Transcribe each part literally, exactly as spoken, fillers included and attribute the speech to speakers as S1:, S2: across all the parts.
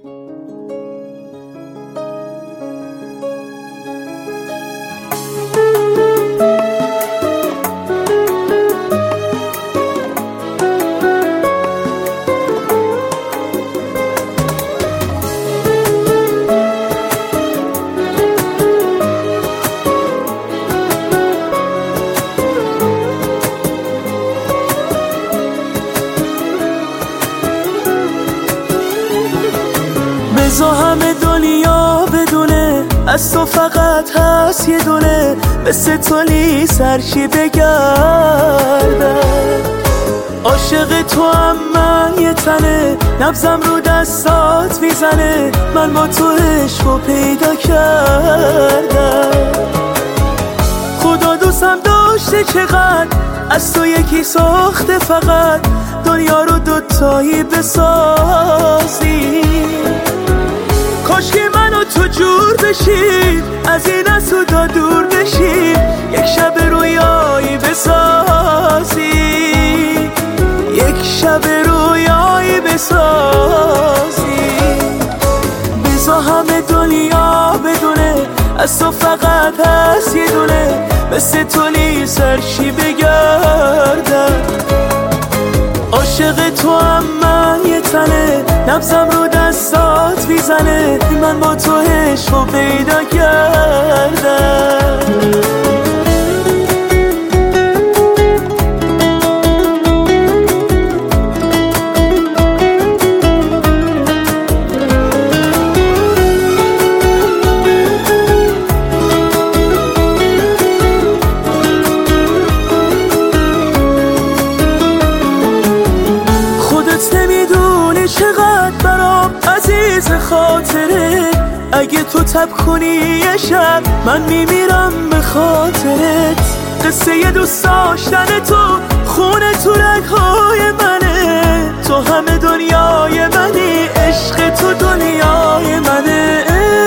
S1: بذار همه دنیا بدونه از تو فقط هست یه دونه، مثل تولی سرشی بگردم. عاشق تو هم من یه تنه، نبزم رو دستات میزنه، من با تو عشقو پیدا کردم. خدا دوستم داشته چقدر، از تو یکی ساخته فقط، دنیا رو دوتایی بسازی. کاش که من و تو جور بشیم، از این اسودا دور بشیم، یک شب رویایی بسازی، یک شب رویایی بسازی. بذار همه دنیا بدونه از تو فقط هست یه دونه، مثل تولی سرشی بگردم. عاشق تو هم من یه تنه، نبزم رو دستات میزنه، من با تو عشقو پیدا کردم. نمیدونی چقدر برام عزیز خاطره، اگه تو تب کنی یه شب من میمیرم به خاطرت. قصه یه دوست داشتن تو خونه تو رگهای منه، تو همه دنیای منی، عشق تو دنیای منه.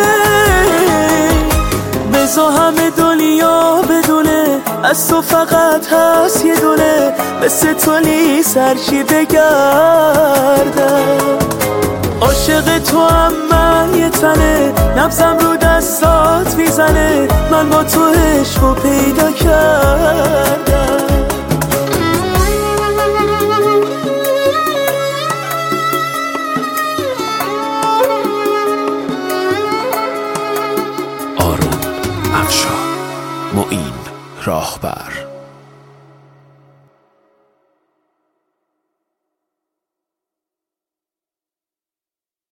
S1: بذار همه دنیا بدونه از تو فقط هست یه دونه، مثل تولی سرشی بگردم. عاشق تو هم من یه تنه، نبزم رو دستات میزنه، من با تو عشقو پیدا کردم.
S2: آروم افشار، معین راهبر.